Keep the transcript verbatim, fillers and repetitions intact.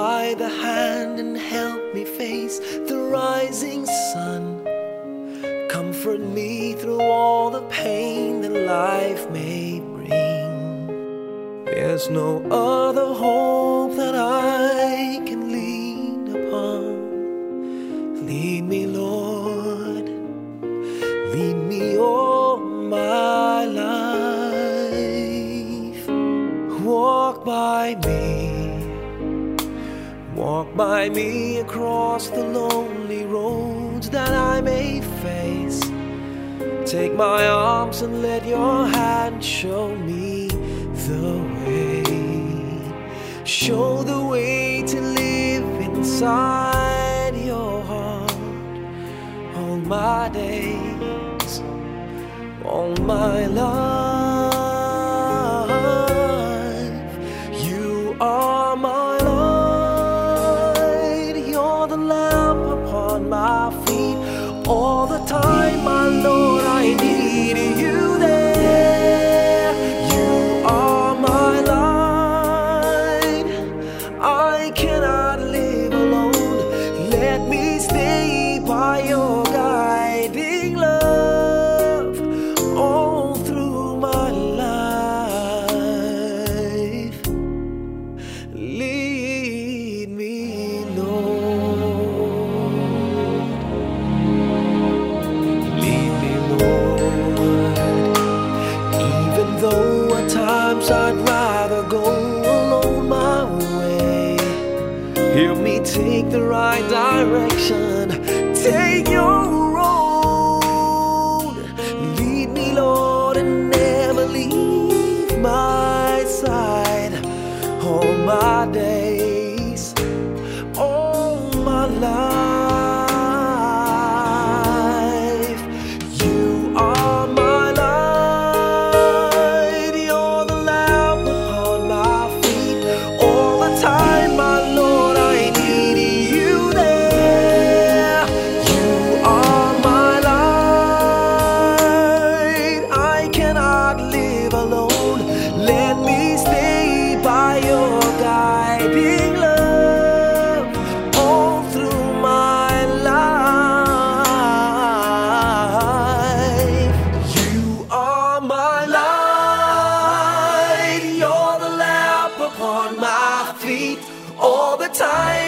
by the hand and help me face the rising sun. Comfort me through all the pain that life may bring. There's no other hope that I can lean upon. Lead me, Lord, lead me all my life. Walk by me, walk by me across the lonely roads that I may face. Take my arms and let your hand show me the way. Show the way to live inside your heart all my days, all my life. You are my light, you're the lamp upon my feet. All the time, my Lord, I need you there. You are my light, I cannot live alone. Let me stay by your guiding love all through my life. Lead me, Lord. Lead me, Lord. Even though at times I'd rather go alone my way, help me take the right direction. Take your road. Lead me, Lord, and never leave my side. All my days, all my life. You are my light, you're the lamp upon my feet. All the time, my Lord, I need you there. You are my light, I cannot live alone. Let me stay by your guiding love all through my life. You are my light, you're the lamp upon my feet. All the time,